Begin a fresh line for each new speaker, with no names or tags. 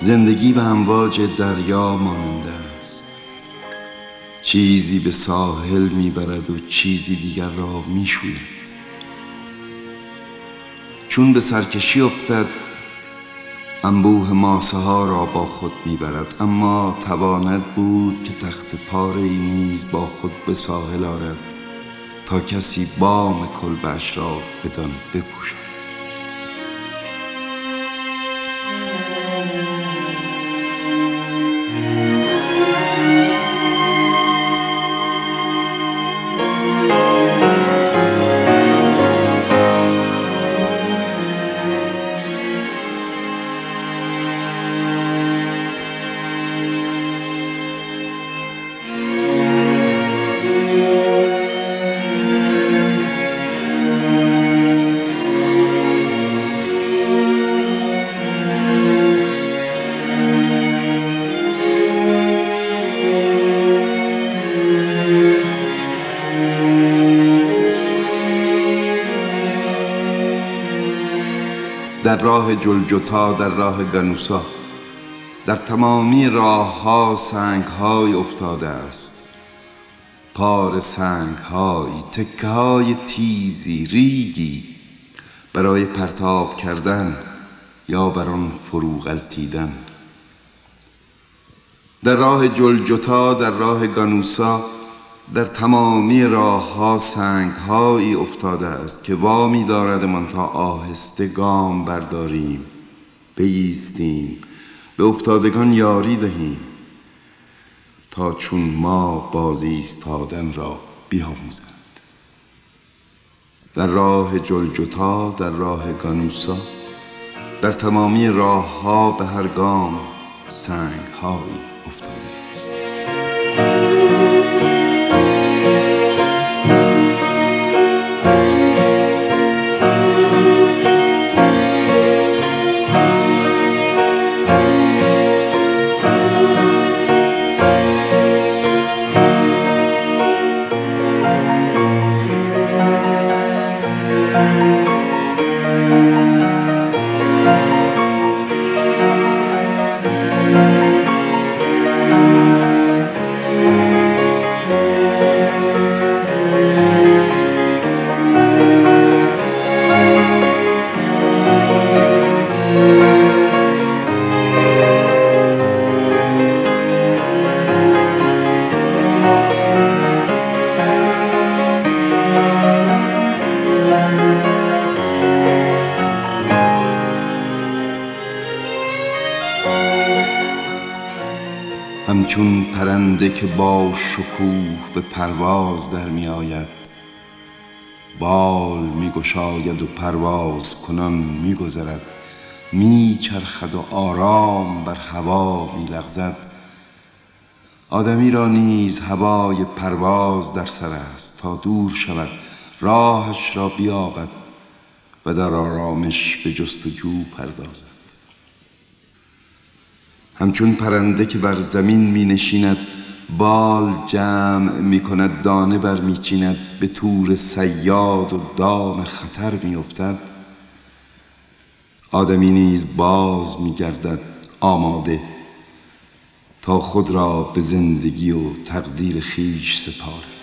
زندگی به امواج دریا ماننده است. چیزی به ساحل میبرد و چیزی دیگر را میشوید. چون به سرکشی افتد انبوه ماسه ها را با خود میبرد، اما تواند بود که تخت پاره ای نیز با خود به ساحل آرد تا کسی بام کلبه‌اش را بدان بپوشاند. در راه جلجتا، در راه گنوسا، در تمامی راه ها سنگ های افتاده است. پار سنگ های، تکه های تیزی، ریگی برای پرتاب کردن یا بر آن فرو غلتیدن. در راه جلجتا، در راه گنوسا، در تمامی راه ها سنگ هایی افتاده است که وامی داردمان تا آهسته گام برداریم، بایستیم، به افتادگان یاری دهیم تا چون ما باز ایستادن را بیاموزند. در راه جلجتا، در راه گنوسا، در تمامی راه ها به هر گام سنگ هایی افتاده است. همچون پرنده که با شکوه به پرواز در می آید، بال می گشاید و پرواز کنان می گذرد، می چرخد و آرام بر هوا می لغزد. آدمی را نیز هوای پرواز در سر است تا دور شود، راهش را بیابد و در آرامش به جستجو پردازد. همچون پرنده که بر زمین می نشیند، بال جمع می کند، دانه بر می چیند، به تور صیاد و دام خطر می افتد، آدمی نیز باز می گردد آماده تا خود را به زندگی و تقدیر خویش سپارد.